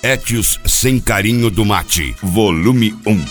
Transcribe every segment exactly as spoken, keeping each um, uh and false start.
Etios Sem Carinho do Mate, volume um.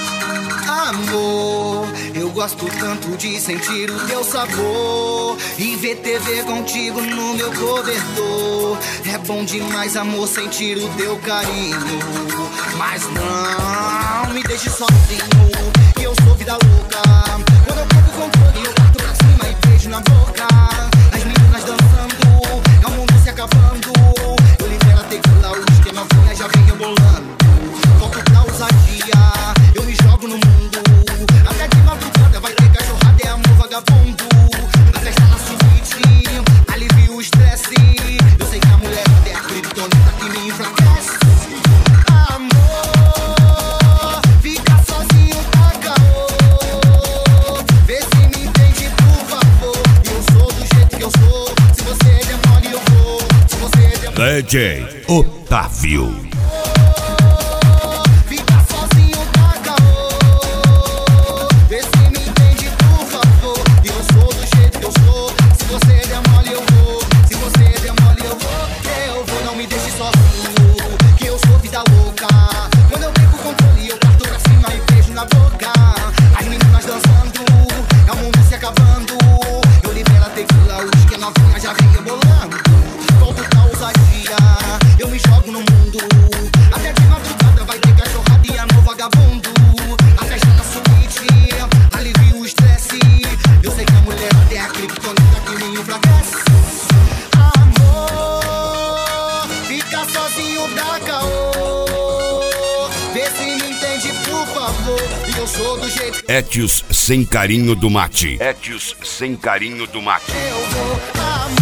Amor, eu gosto tanto de sentir o teu sabor e ver T V contigo no meu cobertor. É bom demais, amor, sentir o teu carinho, mas não me deixe sozinho, que eu sou vida louca. Quando eu pego o controle, eu bato pra cima e beijo na boca. As meninas dançando, é o mundo se acabando. Eu libero a tequila, o esquema novinha já vem rebolando. Volto pra ousadia, eu me jogo no mundo. Até de madrugada vai ter cachorrada, é amor vagabundo. Na festa na suíte, alivio o estresse. Eu sei que a mulher é a criptonita que me enfraquece. Amor, fica sozinho, tá caô. Vê se me entende, por favor. Eu sou do jeito que eu sou. Se você é mole, eu vou. Se você é D J Otávio. Etios Sem Carinho do Mate. Etios Sem Carinho do Mate. Eu vou amar.